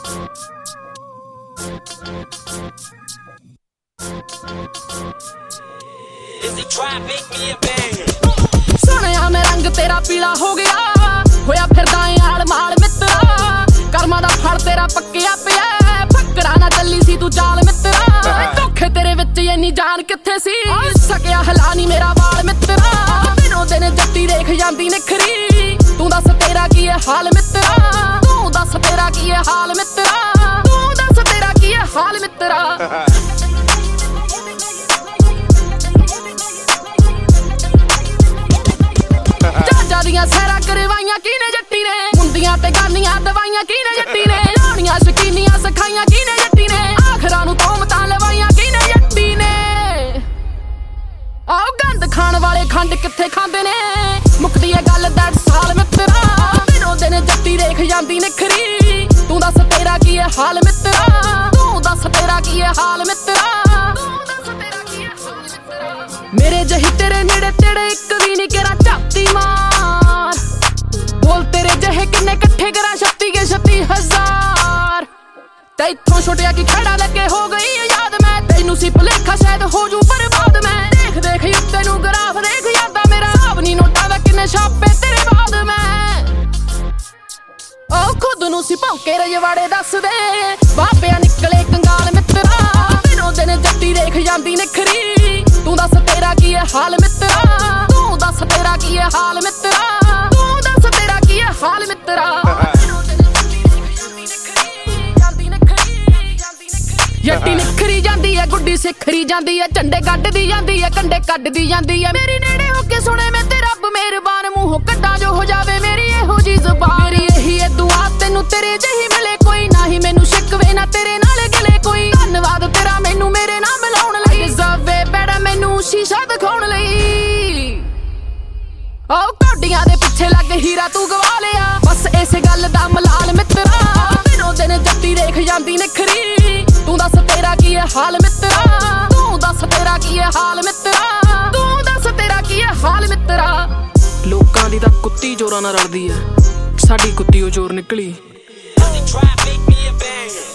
सोहणिया मैं रंग तेरा पीला हो गया, होया फिरदा ऐ आल माल मित्रा। कर्मां दा फल तेरा पक्किया पिया, फक्कड़ा ना चली सी तू चाल मित्रा। धोखे तेरे विच इन्नी जान कित्थे सी, सकिया हला नी मेरा वाल मित्रा। दिनों दिन जट्टी देख जांदी निखरी, तू दस तेरा की है हाल मित्रा। तू दस तेरा की है हाल मित्रा, तू दस तेरा की है हाल मित्रा। जहाजां दियां सैरां करवाइयां किने जट्टी ने, मुंदियां ते गानियां दवाइयां किने जट्टी ने। लाउणियां शकीनियां सिखाइयां किने जट्टी ने, आखरां नूं तोहमतां लवाइयां किने जट्टी ने। आओ गंद खाण वाले खंड कित्थे खांदे ने, मुकदी ऐ गल दैट साल मित्रा। दिनों दिन जट्टी देख जांदी निखरी, तू दस तेरा की है हाल मित्रा। तू दस तेरा की है हाल मित्रा, तू दस तेरा की है हाल मित्रा। मेरे जही तेरे नेड़े तेड़े इक भी नहीं केरा झाती मार, बोल तेरे जहे किन्ने कट्ठे करा 36 के 36,000। ते इत्थों छुटिया की खड़ा लगे हो गई याद, मैं तैनू सी भुलेखा शायद हो जू बर्बाद। मैं देख देख उत्ते नू ग्राफ देख यादा, मेरा हिसाब नी नोटा दा किन्ने छापे तेरे बाद। मैं ओ खुद नू सी भौंके रजवाड़े दस दे, बाबेया निकले कंगाल मित्रा। दिनों दिन जट्टी देख जांदी निखरी, तू दस तेरा की है हाल मित्रा। तू दस तेरा की है हाल मित्रा, तू दस तेरा की है हाल मित्रा। जट्टी निखरी जांदी है, गुड्डी सिखरी जांदी है, झंडे कड्डदी जांदी है, कंडे कड्डदी जांदी है। मेरी नेड़े हो के सुने मैं ते रब मेहरबान, मूंहों कड्डा जो हो जावे मेरी एहो जी ज़ुबान। मेरी यही है दुआ तैनू तेरे जही मिले कोई, ना ही मैनू शिकवे ना तेरे नाल गिले कोई। धन्नवाद तेरा मैनू मेरे नाम मिलाउण लई, ज़वे बैड़ा मैनू शीशा दिखाउण लई। ओ कौडियां दे पिछे लग हीरा तू गवा लिया, बस इस गल दा मलाल मित्रा। दिनों दिन जट्टी देख जांदी निखरी, तू दस तेरा की है हाल मित्रा। तू दस तेरा की है हाल मित्रा, तू दस तेरा की है हाल मित्रा। लोकां दी तां कुत्ती जोरां नाल रलदी ऐ, साडी कुत्ती ओ जोर निकली।